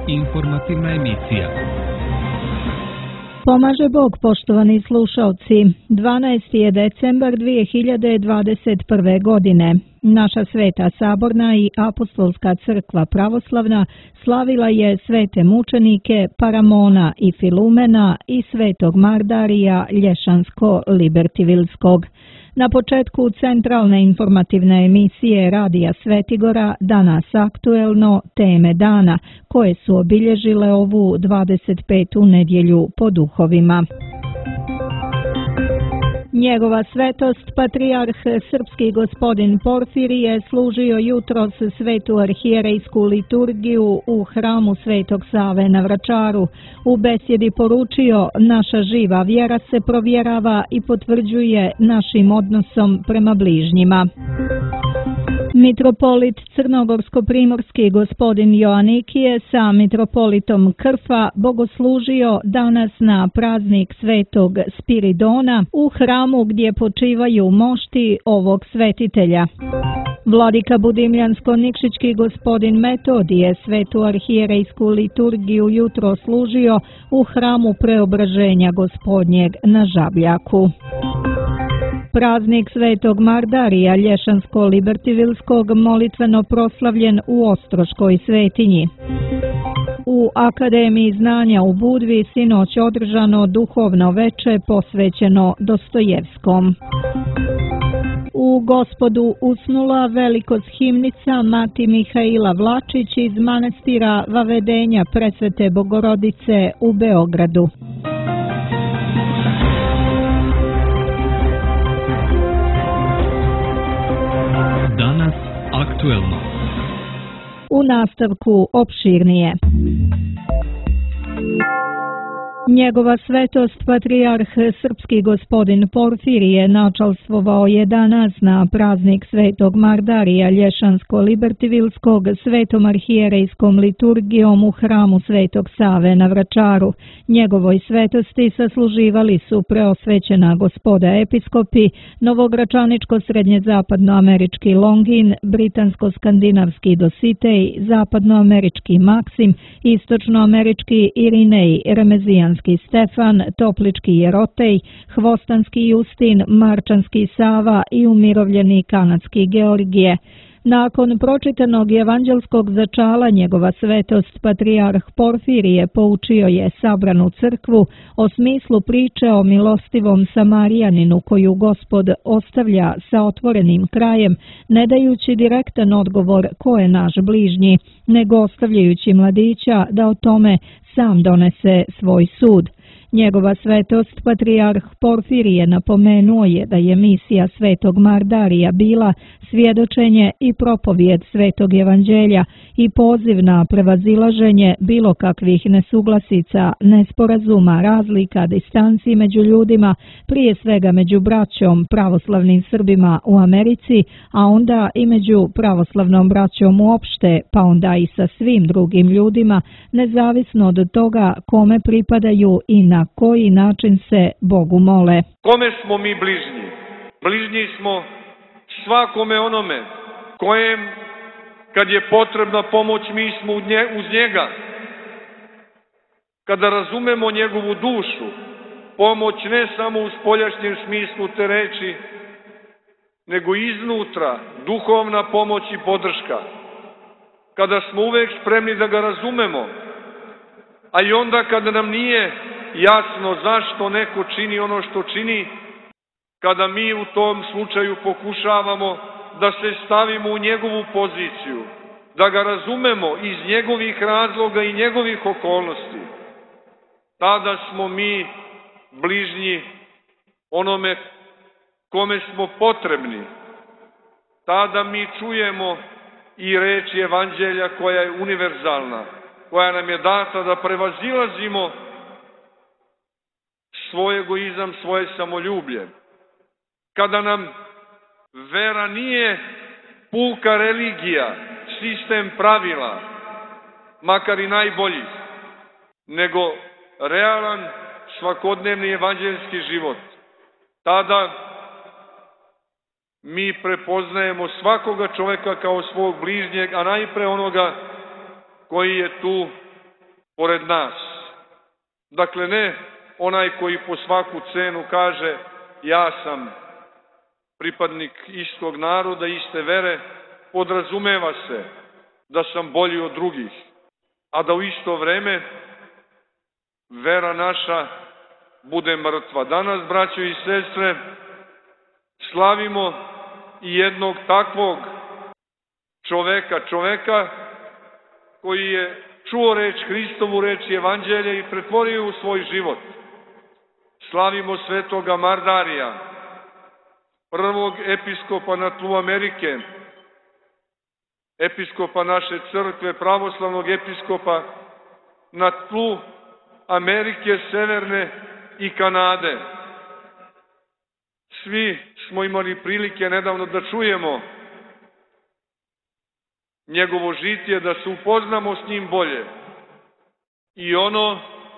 Informativna emisija. Pomaže Bog, poštovani slušalci. 12. je decembar 2021. godine. Naša Sveta Saborna i Apostolska crkva pravoslavna slavila je svete mučenike Paramona i Filumena i svetog Mardarija Lješansko-Libertivilskog. Na početku centralne informativne emisije Radija Svetigora danas aktuelno teme dana koje su obilježile ovu 25. nedjelju po duhovima. Njegova svetost, patrijarh srpski gospodin Porfirije, služio jutros svetu arhijerejsku liturgiju u hramu Svetog Save na Vračaru. U besjedi poručio: naša živa vjera se provjerava i potvrđuje našim odnosom prema bližnjima. Mitropolit crnogorsko-primorski gospodin Joanikije sa mitropolitom Krfa bogoslužio danas na praznik svetog Spiridona u hramu gdje počivaju mošti ovog svetitelja. Vladika Budimljansko-Nikšićki gospodin Metodije svetu arhijerejsku liturgiju jutro služio u hramu Preobraženja Gospodnjeg na Žabljaku. Praznik svetog Mardarija Lješansko-Libertivilskog molitveno proslavljen u Ostroškoj svetinji. U Akademiji znanja u Budvi sinoć održano duhovno veče posvećeno Dostojevskom. U Gospodu usnula velikosthimnica Mati Mihaila Vlačić iz manastira Vavedenja Presvete Bogorodice u Beogradu. Danas aktuelno. U nastavku opširnije. Njegova svetost, patrijarh srpski gospodin Porfirije, načalstvovao je danas na praznik svetog Mardarija Lješansko-Libertivilskog svetom arhijerejskom liturgijom u hramu Svetog Save na Vračaru. Njegovoj svetosti sasluživali su preosvećena gospoda episkopi, novogračaničko-srednjezapadnoamerički Longin, britansko-skandinavski Dositej, zapadnoamerički Maksim, istočnoamerički Irinej, remezijanski Stefan, toplički Jerotej, hvostanski Justin, marčanski Sava i umirovljeni kanadski Georgije. Nakon pročitanog evanđelskog začala njegova svetost patrijarh Porfirije poučio je sabranu crkvu o smislu priče o milostivom Samarijaninu koju Gospod ostavlja sa otvorenim krajem, ne dajući direktan odgovor ko je naš bližnji, nego ostavljajući mladića da o tome sam donese svoj sud. Njegova svetost patrijarh Porfirije napomenuo je da je misija svetog Mardarija bila svjedočenje i propovijed svetog evanđelja i poziv na prevazilaženje bilo kakvih nesuglasica, nesporazuma, razlika, distanci među ljudima, prije svega među braćom pravoslavnim Srbima u Americi, a onda i među pravoslavnom braćom uopšte, pa onda i sa svim drugim ljudima, nezavisno od toga kome pripadaju i na koji način se Bogu mole. Kome smo mi bližnji? Bližnji smo svakome onome kojem kad je potrebna pomoć mi smo uz njega. Kada razumemo njegovu dušu, pomoć ne samo u spoljašnjem smislu te reči, nego iznutra, duhovna pomoć i podrška. Kada smo uvek spremni da ga razumemo, a i onda kada nam nije jasno zašto neko čini ono što čini, kada mi u tom slučaju pokušavamo da se stavimo u njegovu poziciju, da ga razumemo iz njegovih razloga i njegovih okolnosti, tada smo mi bližnji onome kome smo potrebni. Tada mi čujemo i reč evanđelja koja je univerzalna, koja nam je data da prevazilazimo svoj egoizam, svoje samoljublje. Kada nam vera nije puka religija, sistem pravila, makar i najbolji, nego realan svakodnevni evanđeljski život, tada mi prepoznajemo svakoga čoveka kao svog bližnjeg, a najpre onoga koji je tu pored nas. Dakle, ne onaj koji po svaku cenu kaže ja sam pripadnik istog naroda, iste vere, podrazumeva se da sam bolji od drugih, a da u isto vreme vera naša bude mrtva. Danas, braćo i sestre, slavimo i jednog takvog čoveka koji je čuo reč Hristovu, reč Evanđelja i pretvorio u svoj život. Slavimo svetoga Mardarija, prvog episkopa na tlu Amerike, episkopa naše crkve, pravoslavnog episkopa na tlu Amerike, Severne i Kanade. Svi smo imali prilike nedavno da čujemo njegovo žitije, da se upoznamo s njim bolje. I ono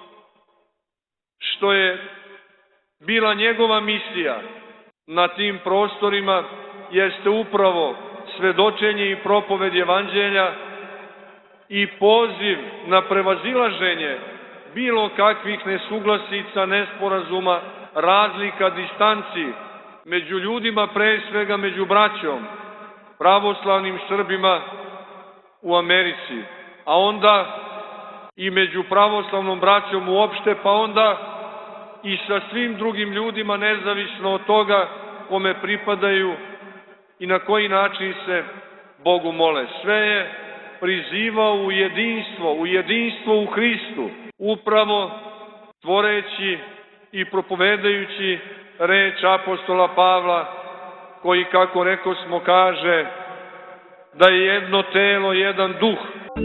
što je bila njegova misija na tim prostorima jeste upravo svedočenje i propoved Evanđelja i poziv na prevazilaženje bilo kakvih nesuglasica, nesporazuma, razlika, distanci među ljudima, pre svega među braćom, pravoslavnim Srbima u Americi, a onda i među pravoslavnom braćom uopšte, pa onda i sa svim drugim ljudima, nezavisno od toga kome pripadaju i na koji način se Bogu mole. Sve je prizivao u jedinstvo u Hristu, upravo tvoreći i propovedajući reč apostola Pavla, koji, kako rekosmo, kaže da je jedno telo, jedan duh.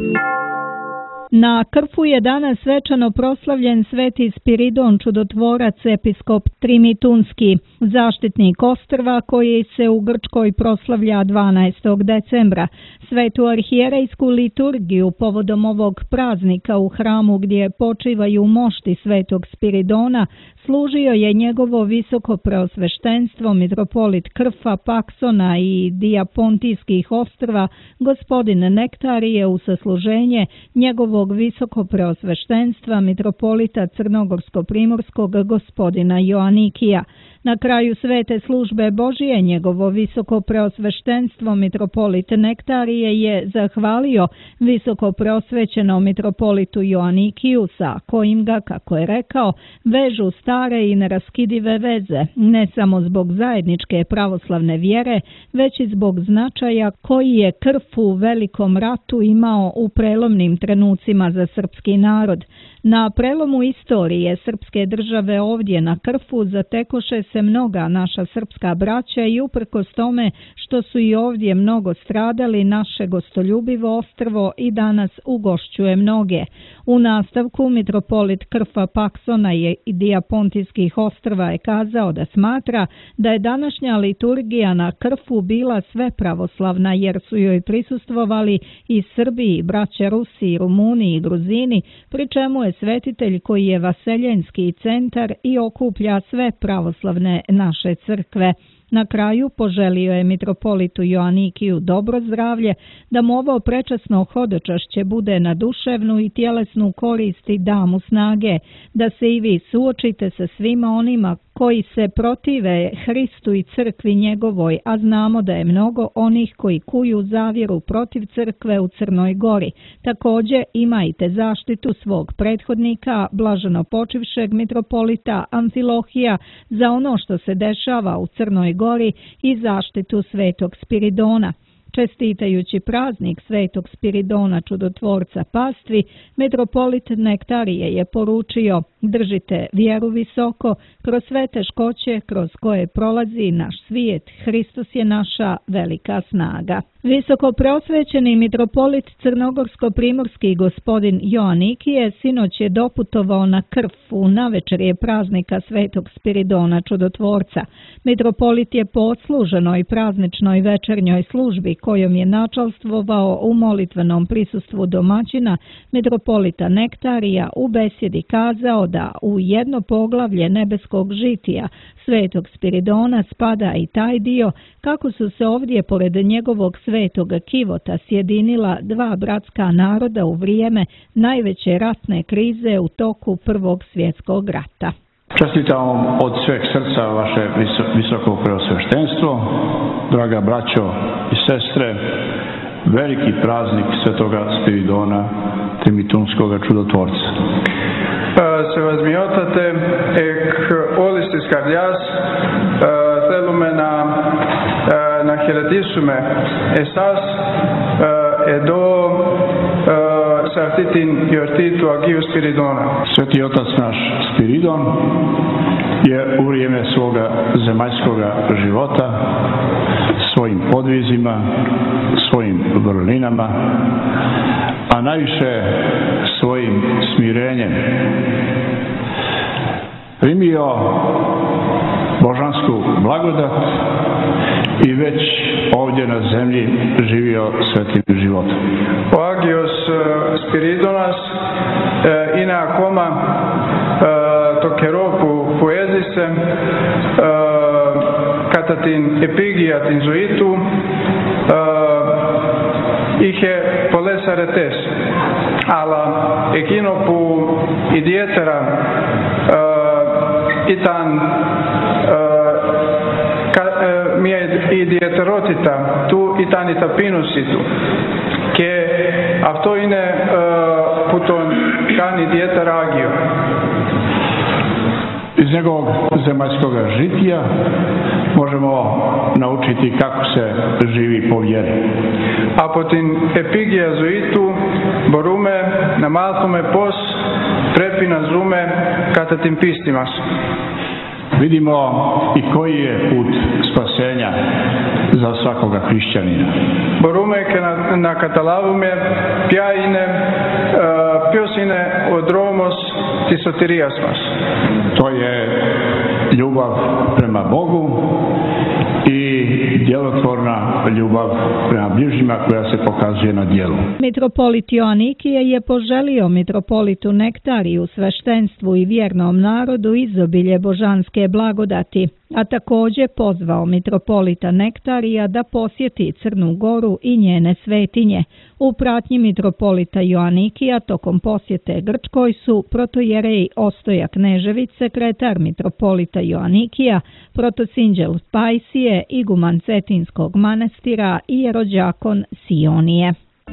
Na Krfu je danas svečano proslavljen sveti Spiridon čudotvorac, episkop Trimitunski, zaštitnik ostrva koji se u Grčkoj proslavlja 12. decembra. Svetu arhijerejsku liturgiju povodom ovog praznika u hramu gdje počivaju mošti svetog Spiridona služio je njegovo visoko preosveštenstvo mitropolit Krfa, Paksona i Dijapontijskih ostrva, gospodin Nektarije, u sasluženje njegovog visoko preosveštenstva mitropolita Crnogorsko-primorskog gospodina Joanikija. Na kraju svete službe Božije njegovo visoko preosveštenstvo mitropolit Nektarije je zahvalio visoko preosvećenom mitropolitu Joanikiju, sa kojim ga, kako je rekao, vežu stare i neraskidive veze, ne samo zbog zajedničke pravoslavne vjere, već i zbog značaja koji je Krf u Velikom ratu imao u prelomnim trenucima za srpski narod. Na prelomu istorije srpske države ovdje na Krfu zatekoše se mnoga naša srpska braća i uprkos tome što su i ovdje mnogo stradali, naše gostoljubivo ostrvo i danas ugošćuje mnoge. U nastavku mitropolit Krfa, Paksona i Dijapontijskih ostrva je kazao da smatra da je današnja liturgija na Krfu bila sve pravoslavna, jer su joj prisustvovali i Srbi, i braća Rusi, i Rumuni i Gruzini, pri čemu je svetitelj koji je vaseljenski centar i okuplja sve pravoslavne naše crkve. Na kraju poželio je mitropolitu Joanikiju dobro zdravlje, da mu ovo prečasno hodočašće bude na duševnu i tjelesnu korist i da mu snage, da se i vi suočite sa svima onima koji se protive Hristu i crkvi njegovoj, a znamo da je mnogo onih koji kuju zavjeru protiv crkve u Crnoj Gori. Također imajte zaštitu svog prethodnika, blaženo počivšeg mitropolita Amfilohija, za ono što se dešava u Crnoj Gori i zaštitu svetog Spiridona. Čestitajući praznik svetog Spiridona čudotvorca pastvi, mitropolit Nektarije je poručio: držite vjeru visoko, kroz sve teškoće kroz koje prolazi naš svijet, Hristos je naša velika snaga. Visoko preosvećeni mitropolit Crnogorsko-primorski gospodin Joanikije sinoć je doputovao na Krfu navečerje praznika svetog Spiridona čudotvorca. Mitropolit je po odsluženoj prazničnoj večernjoj službi kojom je načalstvovao u molitvenom prisustvu domaćina mitropolita Nektarija u besjedi kazao da da u jedno poglavlje nebeskog žitija svetog Spiridona spada i taj dio kako su se ovdje pored njegovog svetog kivota sjedinila dva bratska naroda u vrijeme najveće ratne krize u toku Prvog svjetskog rata. Čestitam vam od sveg srca vaše visoko preosveštenstvo, draga braćo i sestre, veliki praznik svetoga Spiridona, Trimitunskoga čudotvorca. Se възмиотате εκ όλης της καρδιάς, θέλουμε να χαιρετήσουμε εσάς εδώ σε αυτή την γιορτή του Αγίου Σπυριδώνα. Sveti otac naš Spiridon je u vrijeme svoga zemaljskoga života svojim podvizima, svojim vrlinama, a najviše svojim smirenjem primio božansku blagodat i već ovdje na zemlji živio svetim životom. Ο Άγιος Σπυρίδωνας είναι ακόμα το καιρό που έζησε κατά την επίγεια την ζωή του είχε πολλές αρετές, αλλά εκείνο που ιδιαίτερα ήταν μια ιδιαιτερότητα του ήταν η ταπείνωση του και αυτό είναι που τον κάνει ιδιαίτερα Άγιο. Iz njegovog zemaljskog žitija možemo naučiti kako se živi po vjeri. Από την επίγεια ζωή του μπορούμε να μάθουμε πώς πρέπει να ζούμε κατά την πίστη μας. Vidimo i koji je put spasenja za svakoga hrišćanina. Μπορούμε και να καταλάβουμε ποιος είναι ο δρόμος της σωτηρίας μας. To je ljubav prema Bogu i djelotvorna ljubav prema bližnjima koja se pokazuje na djelu. Mitropolit Joanikije je poželio mitropolitu Nektariju, sveštenstvu i vjernom narodu izobilje božanske blagodati, a također pozvao mitropolita Nektarija da posjeti Crnu Goru i njene svetinje. U pratnji mitropolita Joanikija tokom posjete Grčkoj su protojerej Ostoja Knežević, sekretar mitropolita Joanikija, protosinđel Pajsije, iguman Cetinskog manastira i jerođakon Sionije.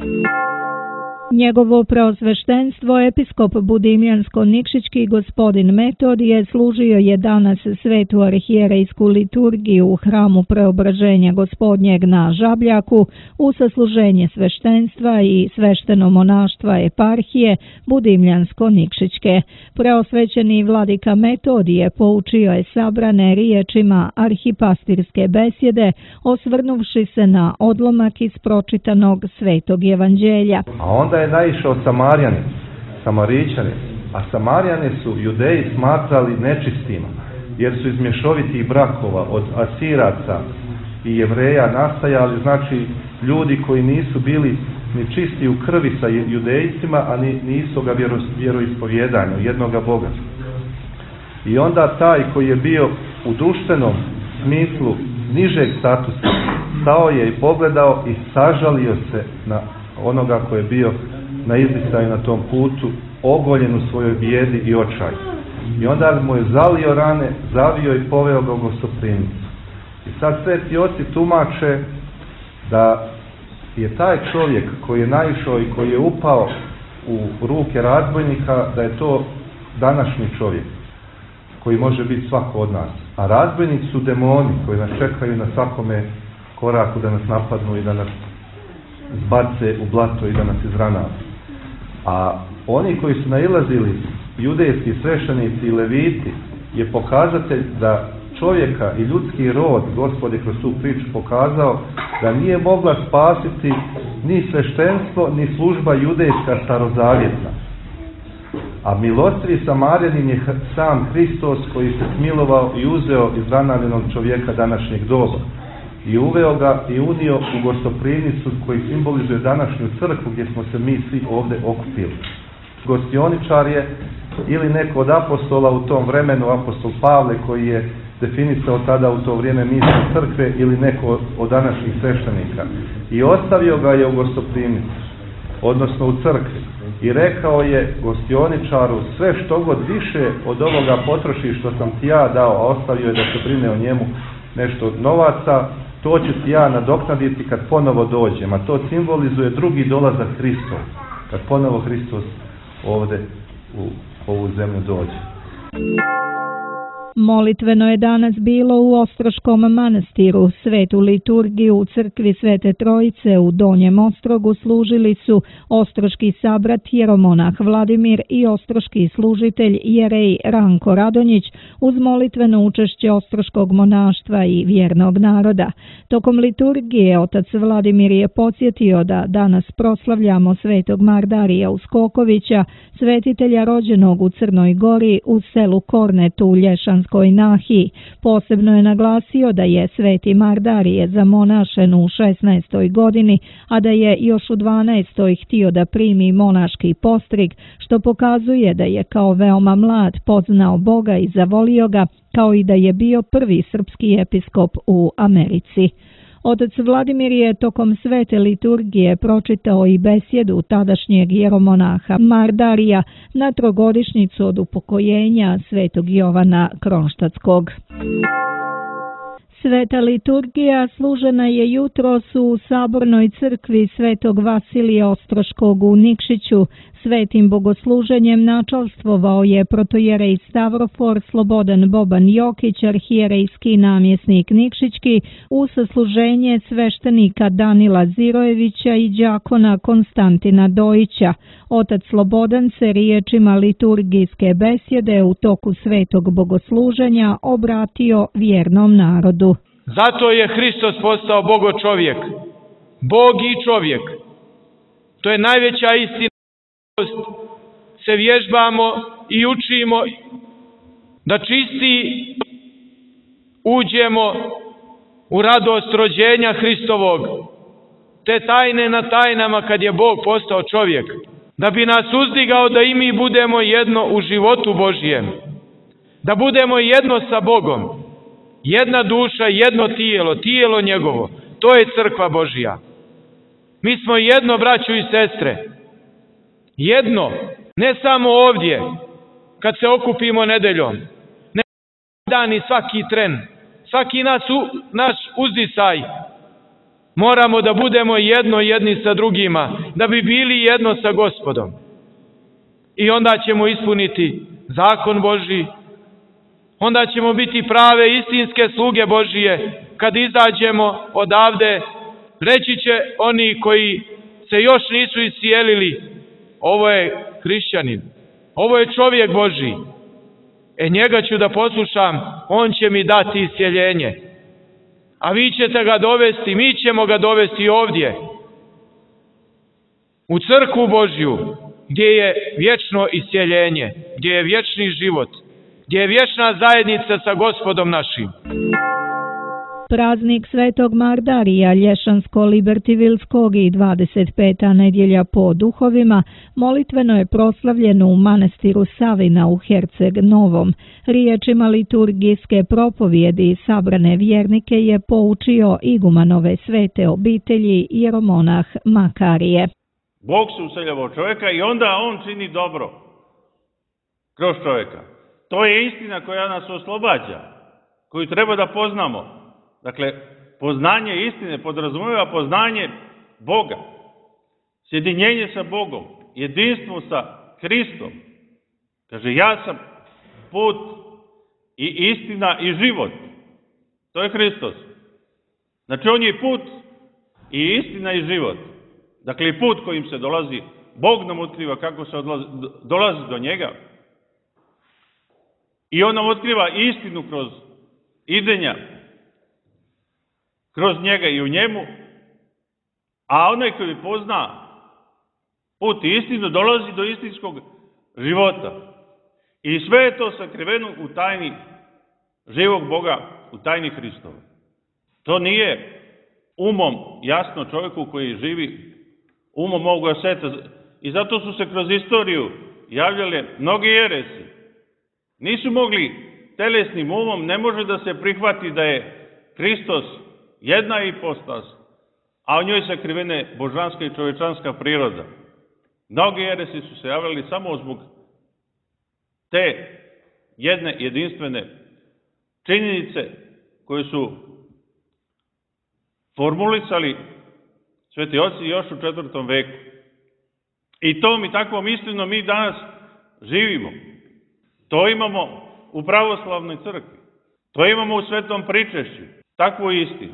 Njegovo preosveštenstvo episkop Budimljansko-Nikšićki gospodin Metodije služio je danas svetu arhierejsku liturgiju u hramu Preobraženja Gospodnjeg na Žabljaku u sasluženje sveštenstva i svešteno monaštva eparhije Budimljansko-Nikšićke. Preosvećeni vladika Metodije poučio je sabrane riječima arhipastirske besjede, osvrnuvši se na odlomak iz pročitanog svetog evanđelja. A onda je naišao Samarićani, a Samarijane su Judeji smatrali nečistima, jer su iz mješovitih brakova od Asiraca i Jevreja nastajali, znači ljudi koji nisu bili ni čisti u krvi sa Judejcima, a ni istoga vjeroispovjedanju, jednoga Boga. I onda taj koji je bio u društvenom smislu nižeg statusa, stao je i pogledao i sažalio se na onoga koji je bio na izdisaju na tom putu, ogoljen u svojoj bijedi i očaju. I onda mu je zalio rane, zavio i poveo ga u gostoprimnicu. I sad sveti oci tumače da je taj čovjek koji je naišao i koji je upao u ruke razbojnika, da je to današnji čovjek koji može biti svako od nas. A razbojnici su demoni koji nas čekaju na svakome koraku da nas napadnu i da nas zbace u blato i da nas izranava. A oni koji su nailazili, judejski sveštenici i leviti, je pokazatelj da čovjeka i ljudski rod, Gospod je kroz tu priču pokazao da nije mogla spasiti ni sveštenstvo, ni služba judejska starozavjetna. A milostivi Samarjanin je sam Hristos koji se smilovao i uzeo izranavljenog čovjeka današnjeg doba. I uveo ga i unio u gostoprimnicu koji simbolizuje današnju crkvu gdje smo se mi svi ovdje okupili. Gostioničar je ili neko od apostola u tom vremenu, apostol Pavle koji je definisao tada u to vrijeme misiju crkve, ili neko od današnjih sveštenika. I ostavio ga je u gostoprimnici, odnosno u crkvi. I rekao je gostioničaru, sve što god više od ovoga potroši što sam ti ja dao, a ostavio je da se brine o njemu nešto novaca, to ću ti ja nadoknaditi kad ponovo dođem. A to simbolizuje drugi dolazak Hristov, kad ponovo Hristos ovdje u ovu zemlju dođe. Molitveno je danas bilo u Ostroškom manastiru. Svetu liturgiju u crkvi Svete Trojice u Donjem Ostrogu služili su ostroški sabrat jeromonah Vladimir i ostroški služitelj jerej Ranko Radonjić uz molitveno učešće ostroškog monaštva i vjernog naroda. Tokom liturgije otac Vladimir je podsjetio da danas proslavljamo svetog Mardarija Uskokovića, svetitelja rođenog u Crnoj Gori u selu Kornetu u Lješanskoj nahiji. Posebno je naglasio da je sveti Mardarije zamonašen u 16. godini, a da je još u 12. htio da primi monaški postrig, što pokazuje da je kao veoma mlad poznao Boga i zavolio ga, kao i da je bio prvi srpski episkop u Americi. Otac Vladimir je tokom svete liturgije pročitao i besjedu tadašnjeg jeromonaha Mardarija na trogodišnjicu od upokojenja svetog Jovana Kronštatskog. Sveta liturgija služena je jutros u Sabornoj crkvi svetog Vasilija Ostroškog u Nikšiću. Svetim bogosluženjem načalstvovao je protojerej Stavrofor Slobodan Boban Jokić, arhijerejski namjesnik Nikšićki, u sasluženje sveštenika Danila Zirojevića i đakona Konstantina Dojića. Otac Slobodan se riječima liturgijske besjede u toku svetog bogosluženja obratio vjernom narodu. Zato je Hristos postao Bogo čovjek, Bog i čovjek. To je najveća istina. Se vježbamo i učimo da čisti uđemo u radost rođenja Hristovog, te tajne na tajnama kad je Bog postao čovjek, da bi nas uzdigao da i mi budemo jedno u životu Božijem, da budemo jedno sa Bogom, jedna duša, jedno tijelo, tijelo njegovo. To je crkva Božija. Mi smo jedno, braćo i sestre, jedno, ne samo ovdje, kad se okupimo nedeljom, ne dan i svaki tren, svaki naš uzdisaj, moramo da budemo jedno jedni sa drugima, da bi bili jedno sa Gospodom. I onda ćemo ispuniti zakon Božji, onda ćemo biti prave istinske sluge Božije. Kad izađemo odavde, reći će oni koji se još nisu iscijelili, ovo je hrišćanin, ovo je čovjek Božji. Njega ću da poslušam, on će mi dati iscijeljenje. A vi ćete ga dovesti, mi ćemo ga dovesti ovdje, u crkvu Božju, gdje je vječno iscijeljenje, gdje je vječni život, gdje je vječna zajednica sa Gospodom našim. Praznik svetog Mardarija Lješansko-Libertivilskog i 25. nedjelja po duhovima molitveno je proslavljeno u manastiru Savina u Herceg Novom. Riječima liturgijske propovjedi sabrane vjernike je poučio igumanove svete obitelji jeromonah Makarije. Bog se useljava u čovjeka i onda on čini dobro kroz čovjeka. To je istina koja nas oslobađa, koju treba da poznamo. Dakle, poznanje istine podrazumijeva poznanje Boga, sjedinjenje sa Bogom, jedinstvo sa Hristom. Kaže, ja sam put i istina i život. To je Hristos. Znači, on je put i istina i život. Dakle, put kojim se dolazi, Bog nam otkriva kako se dolazi do njega. I on nam otkriva istinu kroz idenja, kroz njega i u njemu, a onaj koji pozna put i istinu dolazi do istinskog života. I sve je to sakriveno u tajni živog Boga, u tajni Hristova. To nije umom jasno čovjeku koji živi umom ovoga sveta. I zato su se kroz istoriju javljale mnoge jeresi. Nisu mogli telesnim umom, ne može da se prihvati da je Hristos jedna ipostas, a u njoj sakrivene božanska i čovečanska priroda. Mnogi jeresi su se javljali samo zbog te jedne jedinstvene činjenice koje su formulisali sveti oci još u 4. veku. I tom i takvom istinom mi danas živimo. To imamo u pravoslavnoj crkvi. To imamo u svetom pričešću. Takvu istinu.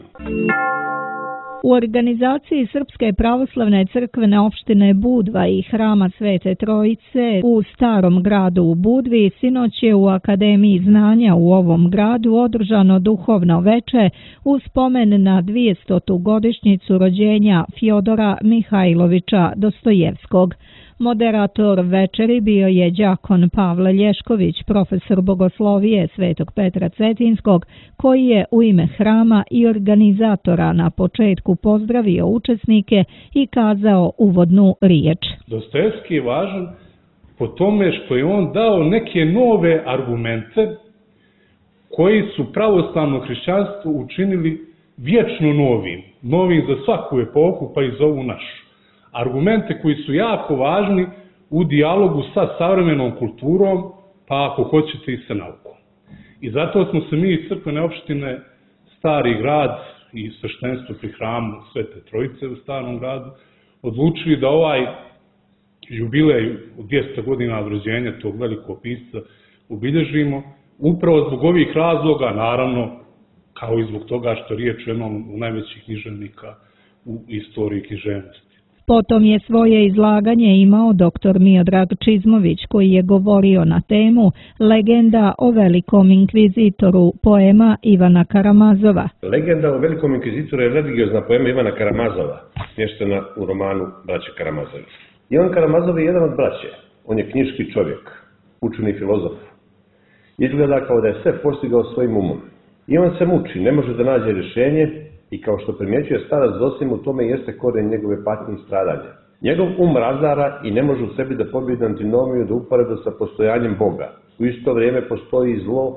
U organizaciji Srpske pravoslavne crkvene opštine Budva i Hrama Svete Trojice u Starom gradu u Budvi sinoć je u Akademiji znanja u ovom gradu održano duhovno veče u spomen na 200. godišnjicu rođenja Fjodora Mihajlovića Dostojevskog. Moderator večeri bio je đakon Pavle Lješković, profesor bogoslovije Svetog Petra Cetinskog, koji je u ime hrama i organizatora na početku pozdravio učesnike i kazao uvodnu riječ. Dostojevski je važan po tome što je on dao neke nove argumente koji su pravoslavno hrišćanstvo učinili vječno novim za svaku epohu pa i za ovu našu. Argumente koji su jako važni u dijalogu sa savremenom kulturom, pa ako hoćete i sa naukom. I zato smo se mi iz crkvene opštine Stari grad i sveštenstvo pri Hramu Svete Trojice u Starom gradu odlučili da ovaj jubilej u 200 godina od rođenja tog velikog pisca obilježimo upravo zbog ovih razloga, naravno, kao i zbog toga što riječ o jednom od najvećih književnika u istoriji književnosti. Potom je svoje izlaganje imao dr. Miodrag Čizmović, koji je govorio na temu Legenda o velikom inkvizitoru, poema Ivana Karamazova. Legenda o velikom inkvizitoru je religiozna poema Ivana Karamazova, smještena u romanu Braće Karamazovi. Ivan Karamazov je jedan od braće. On je knjiški čovjek, učeni filozof. Izgleda kao da je sve postigao svojim umom. Ivan se muči, ne može da nađe rješenje, i kao što primjećuje starac Zosim, u tome jeste koren njegove patnje i stradanja. Njegov razara i ne može u sebi da pobjedi antinomiju da uporeda sa postojanjem Boga. U isto vrijeme postoji zlo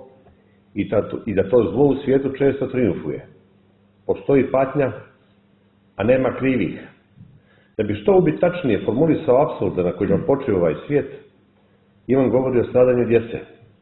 i da to zlo u svijetu često triumfuje. Postoji patnja, a nema krivih. Da bi što ubitačnije formulisao apsurda na kojima počeo ovaj svijet, Ivan govori o stradanju djece.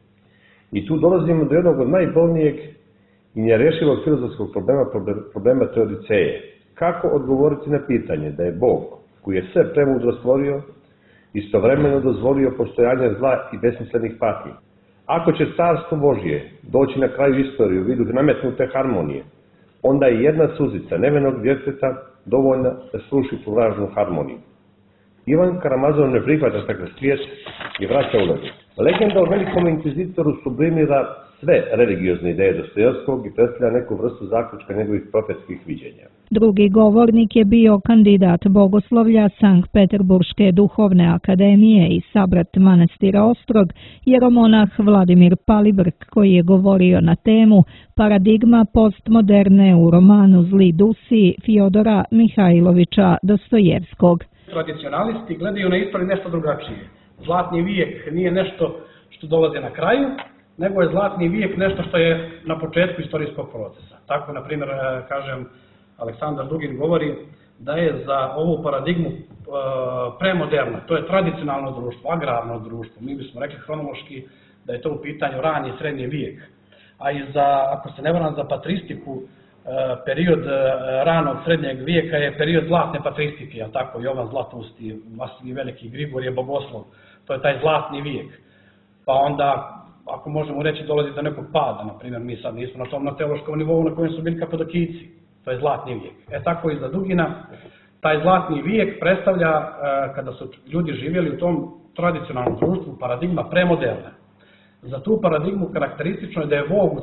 I tu dolazimo do jednog od najbolnijeg i nerješivog filozofskog problema teodiceje. Kako odgovoriti na pitanje da je Bog, koji je sve premudro stvorio, istovremeno dozvolio postojanje zla i besmislenih patnji? Ako će carstvo Božje doći na kraju istorije u vidu nametnute harmonije, onda je jedna suzica nevinog djeteta dovoljna da sruši tu lažnu harmoniju. Ivan Karamazov ne prihvata takav svijet i vraća ulogu. Legenda o velikom inkvizitoru sublimira sve religiozne ideje Dostojevskog i predstavlja neku vrstu zaključka njegovih profetskih viđenja. Drugi govornik je bio kandidat bogoslovlja Sankt Peterburške duhovne akademije i sabrat manastira Ostrog, jeromonah Vladimir Palibrk, koji je govorio na temu Paradigma postmoderne u romanu Zli dusi Fjodora Mihajlovića Dostojevskog. Tradicionalisti gledaju na istoriju nešto drugačije. Zlatni vijek nije nešto što dolazi na kraju, nego je zlatni vijek nešto što je na početku istorijskog procesa. Tako, na primjer, kažem, Aleksandar Dugin govori da je za ovu paradigmu premoderna, to je tradicionalno društvo, agrarno društvo. Mi bismo rekli hronološki da je to u pitanju rani i srednji vijek. A i za, ako se ne varam, za patristiku, period ranog srednjeg vijeka je period zlatne patristike, jel tako, Jovan Zlatoust, Vasilij Veliki, Grigorije Bogoslov, to je taj zlatni vijek. Pa onda, ako možemo reći, dolazi do nekog pada, na primjer, mi sad nismo na tom teološkom nivou na kojem su bili Kapadokijci, to je zlatni vijek. Tako i za Dugina, taj zlatni vijek predstavlja, kada su ljudi živjeli u tom tradicionalnom društvu, paradigma premoderna. Za tu paradigmu karakteristično je da je Bog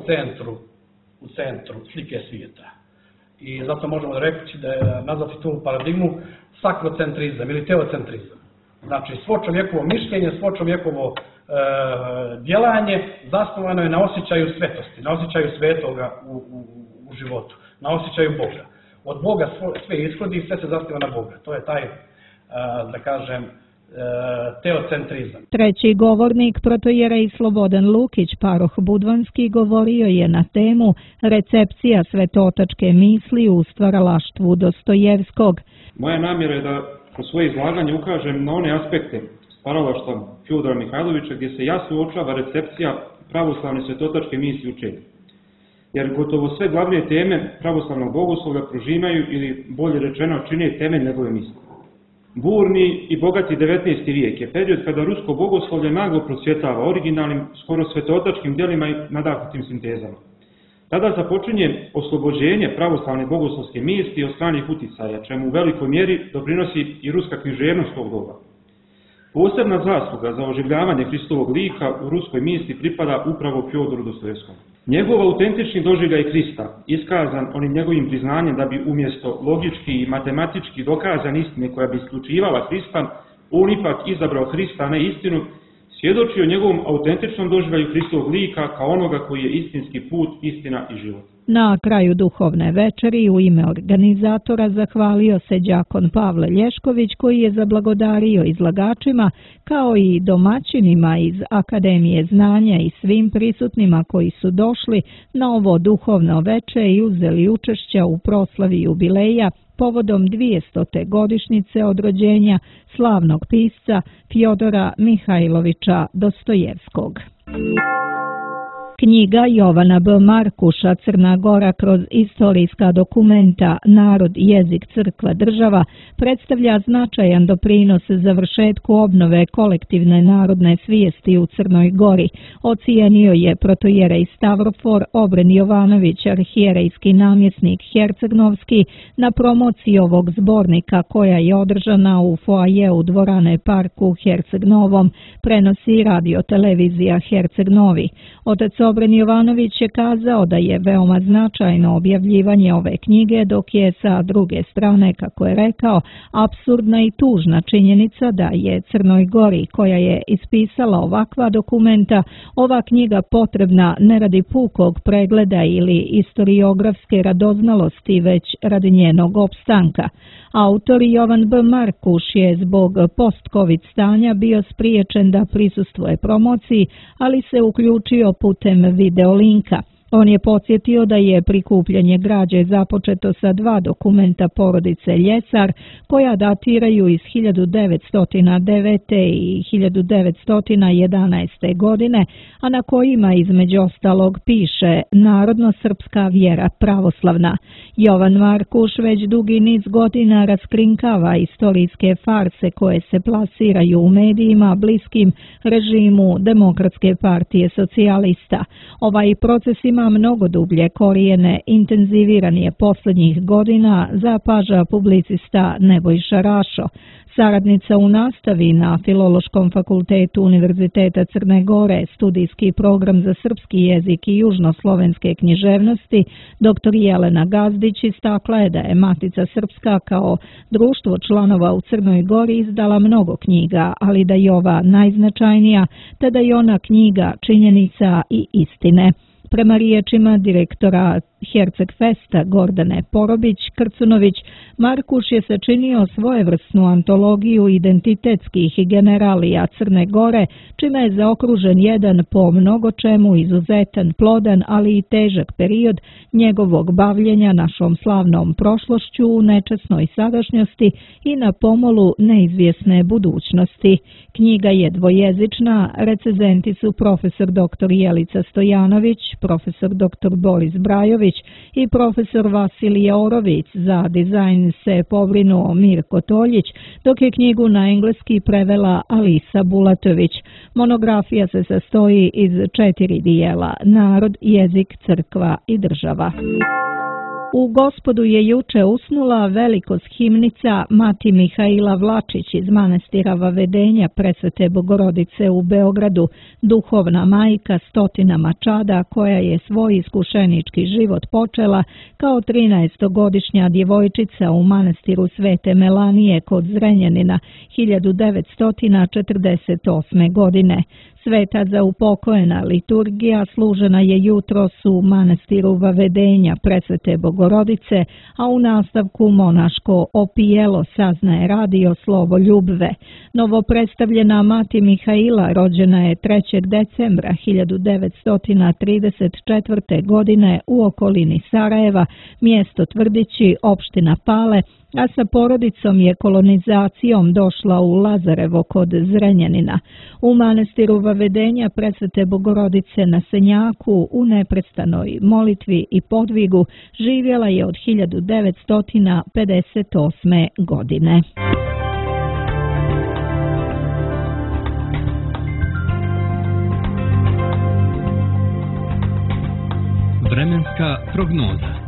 u centru slike svijeta. I zato možemo reći da je nazvati tu paradigmu sakrocentrizam ili teocentrizam. Znači, svo čovjekovo mišljenje, svo čovjekovo djelanje zasnovano je na osjećaju svetosti, na osjećaju svetoga u životu, na osjećaju Boga. Od Boga sve ishodi i sve se zasniva na Boga. To je taj, da kažem, teocentrizam. Treći govornik, protojerej Slobodan Lukić, paroh Budvanski, govorio je na temu recepcija svetotačke misli u stvaralaštvu Dostojevskog. Moja namjera je da kroz svoje izlaganje ukažem na one aspekte stvaralaštva Fjodora Mihajlovića gdje se jasno uočava recepcija pravoslavne svetotačke misli učenja. Jer gotovo sve glavne teme pravoslavnog bogoslovlja prožimaju ili bolje rečeno čine temelj njegove misli. Burni i bogati 19. vijek je period kada rusko bogoslovlje naglo procvjetava originalnim, skoro svetotačkim djelima i nadahnutim sintezama. Tada započinje oslobođenje pravoslavne bogoslovske misli od stranih uticaja, čemu u velikoj mjeri doprinosi i ruska književnost tog doba. Posebna zasluga za oživljavanje Hristovog lika u ruskoj misli pripada upravo Fjodoru Dostojevskom. Njegov autentični doživljaj Krista, iskazan onim njegovim priznanjem da bi umjesto logički i matematički dokazan istine koja bi isključivala Hrista, on ipak izabrao Hrista, a ne istinu, svjedoči o njegovom autentičnom doživljaju Hristovog lika kao onoga koji je istinski put, istina i život. Na kraju duhovne večeri u ime organizatora zahvalio se đakon Pavle Lješković koji je zablagodario izlagačima kao i domaćinima iz Akademije znanja i svim prisutnima koji su došli na ovo duhovno veče i uzeli učešća u proslavi jubileja povodom 200. godišnjice od rođenja slavnog pisca Fjodora Mihajlovića Dostojevskog. Knjiga Jovana B. Markuša Crna Gora kroz istorijska dokumenta Narod, jezik, crkva, država predstavlja značajan doprinos završetku obnove kolektivne narodne svijesti u Crnoj Gori, ocijenio je protojerej Stavrofor Obren Jovanović, arhijerejski namjesnik Hercegnovski, na promociji ovog zbornika koja je održana u foajeu dvorane Park u Hercegnovom, prenosi radiotelevizija Hercegnovi. Otec Obren Jovanović je kazao da je veoma značajno objavljivanje ove knjige, dok je sa druge strane, kako je rekao, apsurdna i tužna činjenica da je Crnoj Gori, koja je ispisala ovakva dokumenta, ova knjiga potrebna ne radi pukog pregleda ili istoriografske radoznalosti, već radi njenog opstanka. Autor Jovan B. Markuš je zbog post-covid stanja bio spriječen da prisustvuje promociji, ali se uključio putem videolinka. On je podsjetio da je prikupljanje građe započeto sa 2 dokumenta porodice Ljesar koja datiraju iz 1909. i 1911. godine, a na kojima između ostalog piše narodno-srpska vjera pravoslavna. Jovan Markuš već dugi niz godina raskrinkava istorijske farse koje se plasiraju u medijima bliskim režimu Demokratske partije socijalista. Ovaj proces ima mnogo dublje korijene, intenziviran je posljednjih godina, zapaža publicista Nebojša Rašo. Saradnica u nastavi na Filološkom fakultetu Univerziteta Crne Gore, studijski program za srpski jezik i južnoslovenske književnosti, dr. Jelena Gazdić istakla je da je Matica Srpska kao društvo članova u Crnoj Gori izdala mnogo knjiga, ali da je ova najznačajnija, te da je ona knjiga činjenica i istine. Prema riječima direktora Hercegfesta Gordane Porobić-Krcunović, Markuš je sačinio svojevrsnu antologiju identitetskih generalija Crne Gore, čime je zaokružen jedan po mnogo čemu izuzetan, plodan, ali i težak period njegovog bavljenja našom slavnom prošlošću u nečasnoj sadašnjosti i na pomolu neizvjesne budućnosti. Knjiga je dvojezična, recenzenti su profesor dr. Jelica Stojanović, profesor dr. Boris Brajović i profesor Vasilije Orović. Za dizajn se pobrinuo Mirko Toljić, dok je knjigu na engleski prevela Alisa Bulatović. Monografija se sastoji iz 4 dijela: Narod, jezik, crkva i država. U Gospodu je juče usnula velikoshimnica Mati Mihaila Vlačić iz manastira Vavedenja Presvete Bogorodice u Beogradu, duhovna majka stotinama čada koja je svoj iskušenički život počela kao 13-godišnja djevojčica u manastiru Svete Melanije kod Zrenjanina 1948. godine. Sveta za upokojena liturgija služena je jutros u manastiru Vavedenja Presvete Bogorodice, a u nastavku monaško opijelo saznaje radio Slovo Ljubve. Novopredstavljena Mati Mihaila rođena je 3. decembra 1934. godine u okolini Sarajeva, mjesto Tvrdići, opština Pale, a sa porodicom je kolonizacijom došla u Lazarevo kod Zrenjanina. U manastiru Vavedenja Presvete Bogorodice na Senjaku u neprestanoj molitvi i podvigu živjela je od 1958. godine. Vremenska prognoza.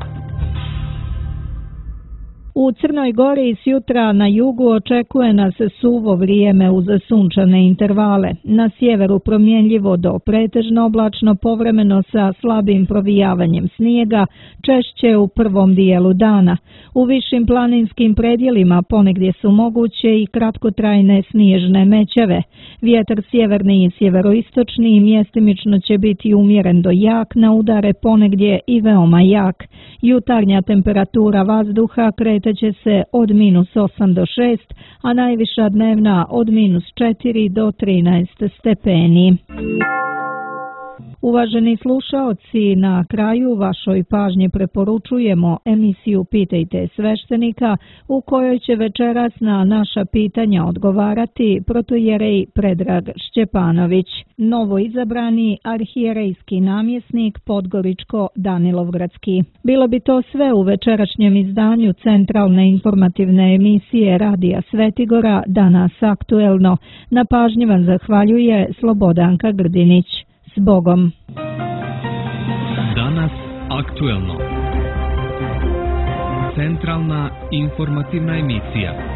U Crnoj Gori s jutra na jugu očekuje nas suvo vrijeme uz sunčane intervale. Na sjeveru promjenljivo do pretežno oblačno, povremeno sa slabim provijavanjem snijega, češće u prvom dijelu dana. U višim planinskim predjelima ponegdje su moguće i kratkotrajne snježne mećave. Vjetar sjeverni i sjeveroistočni mjestimično će biti umjeren do jak, na udare ponegdje i veoma jak. Jutarnja temperatura vazduha će se od -8 do 6, a najviša dnevna od -4 do 13 stepeni. Uvaženi slušaoci, na kraju vašoj pažnji preporučujemo emisiju Pitajte sveštenika, u kojoj će večeras na naša pitanja odgovarati protojerej Predrag Šćepanović, novoizabrani arhijerejski namjesnik Podgoričko-Danilovgradski. Bilo bi to sve u večerašnjem izdanju centralne informativne emisije Radija Svetigora, Danas aktuelno. Na pažnji vam zahvaljuje Slobodanka Grdinić. S Bogom. Danas aktuelno. Centralna informativna emisija.